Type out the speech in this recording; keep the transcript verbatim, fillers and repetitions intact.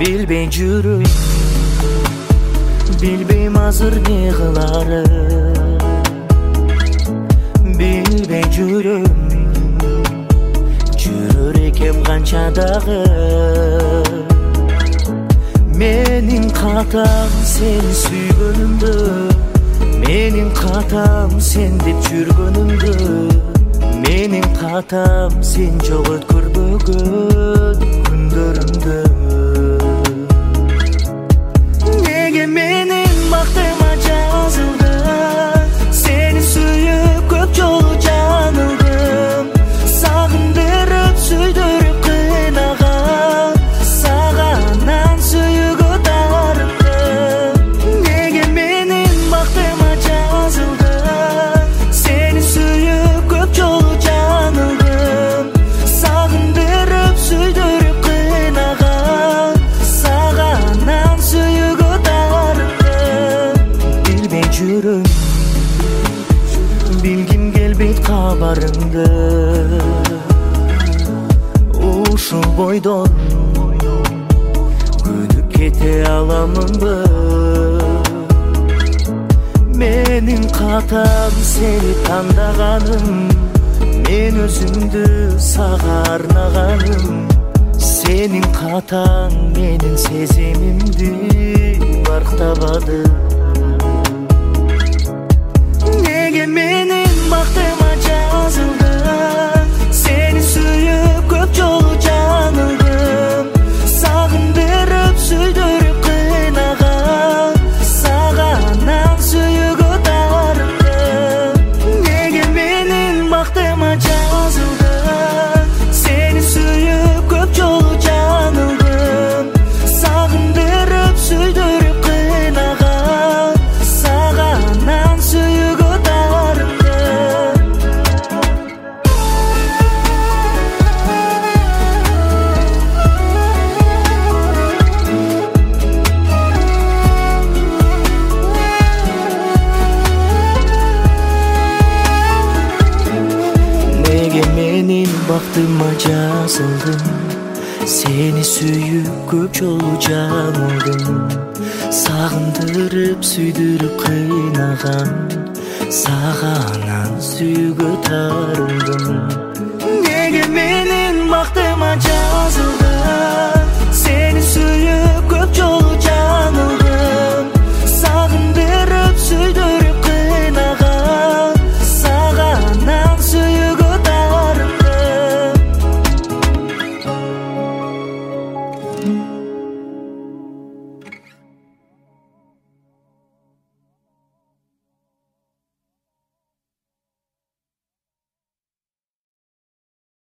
Bilbey жүрүм, билбейм азыр не кыларым. Билбей жүрүм, жүрөр экем канча дагы. Менин катам сени сүйгөнүмдө, менин катам сен деп жүргөнүмдө, менин катам сен жок өткөрбөгөн күндөрүмдө. Неге менин бактыма жазылды, сени сүйүп көп жолу жаңылдым. Сагындырып сүйдүрүп кыйнаган, сага анан сүйүүгө дарылдым. Неге менин бактыма жазылды, сени сүйүп көп жолу жаңылдым. Сагындырып сүйдүрүп кыйнаган, сага анан сүйүүгө дарылдым. Билбей жүрүм, билгим келбейт кабарыңды. Ушул бойдон көнүп кете аламынбы? Менин катам сени тандаганым, мен өзүмдү сага арнаганым. Сенин катаң менин сезимимди барктабады. Неге менин бактыма жазылды, сени сүйүп көп жолу жаңылдым. Сагындырып сүйдүрүп кыйнаган, сага анан сүйүүгө дарылдым. Неге менин бактыма жазылды, сени сүйүп көп жолу жаңылдым. Сагындырып сүйдүрүп кыйнаган, сага анан сүйүүгө дарылдым. Неге менин бактыма жазылдым, сени сүйүп көп жолу жаңылдым. Сагындырып сүйдүрүп кыйнаган, сага анан сүйүүгө дарылдым. Неге менин бактыма жазылды,